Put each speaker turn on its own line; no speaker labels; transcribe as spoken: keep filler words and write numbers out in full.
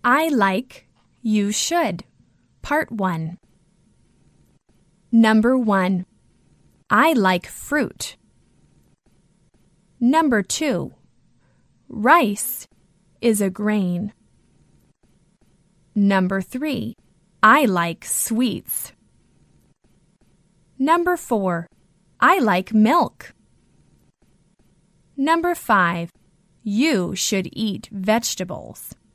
I like, you should. Part one. Number one. I like fruit. Number two. Rice is a grain. Number three. I like sweets. Number four. I like milk. Number five. You should eat vegetables.